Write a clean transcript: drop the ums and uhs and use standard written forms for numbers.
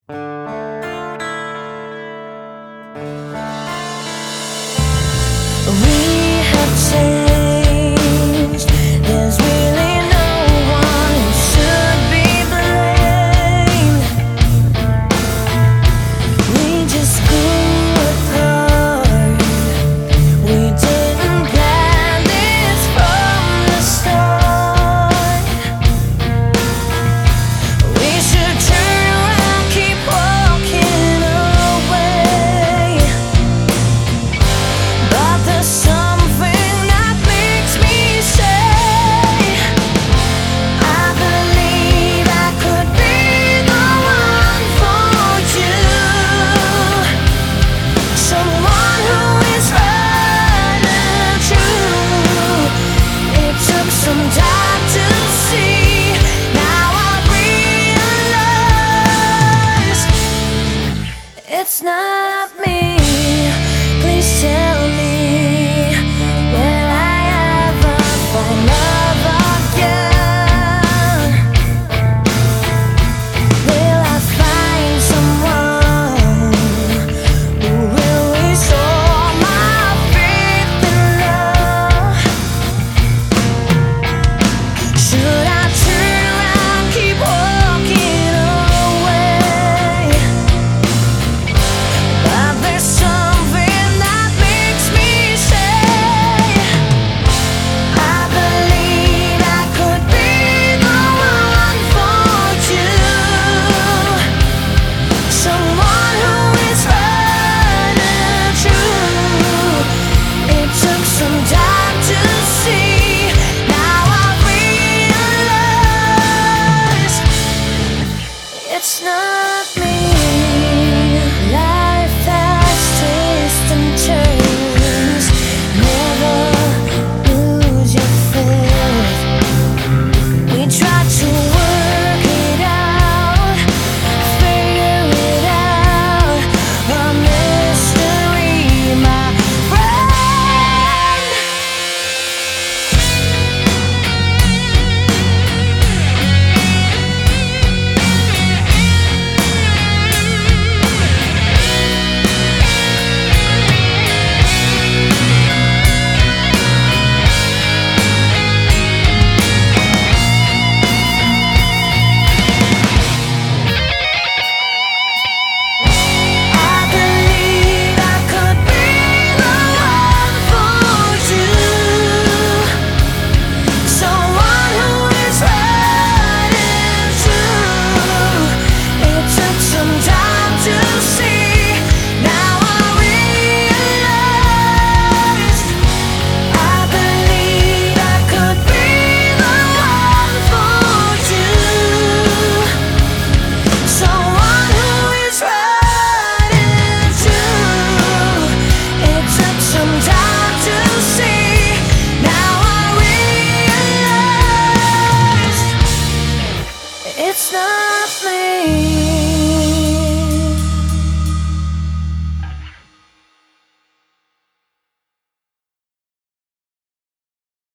We have changed. There's really no one who should be blamed. We just grew apart. We didn't plan this from the start. We should turn around, keep walking away. But there's something that makes me say, I believe I could be the one for you. Someone who is right and true. It took some time to see. Now I realize it's not